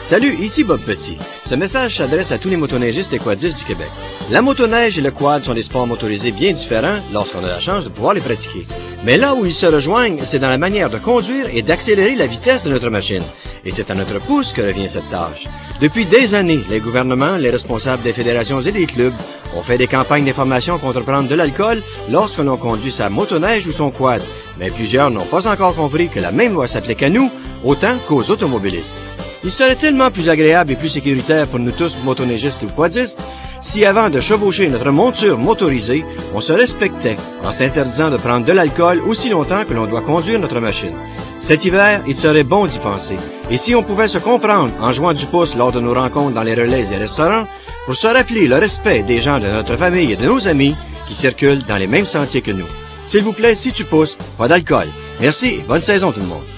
Salut, ici Bob Petit. Ce message s'adresse à tous les motoneigistes et quadistes du Québec. La motoneige et le quad sont des sports motorisés bien différents lorsqu'on a la chance de pouvoir les pratiquer. Mais là où ils se rejoignent, c'est dans la manière de conduire et d'accélérer la vitesse de notre machine. Et c'est à notre pouce que revient cette tâche. Depuis des années, les gouvernements, les responsables des fédérations et des clubs ont fait des campagnes d'information contre prendre de l'alcool lorsque l'on conduit sa motoneige ou son quad. Mais plusieurs n'ont pas encore compris que la même loi s'applique à nous, autant qu'aux automobilistes. Il serait tellement plus agréable et plus sécuritaire pour nous tous, motoneigistes ou quadistes, si avant de chevaucher notre monture motorisée, on se respectait en s'interdisant de prendre de l'alcool aussi longtemps que l'on doit conduire notre machine. Cet hiver, il serait bon d'y penser. Et si on pouvait se comprendre en jouant du pouce lors de nos rencontres dans les relais et restaurants, pour se rappeler le respect des gens de notre famille et de nos amis qui circulent dans les mêmes sentiers que nous. S'il vous plaît, si tu pousses, pas d'alcool. Merci et bonne saison tout le monde.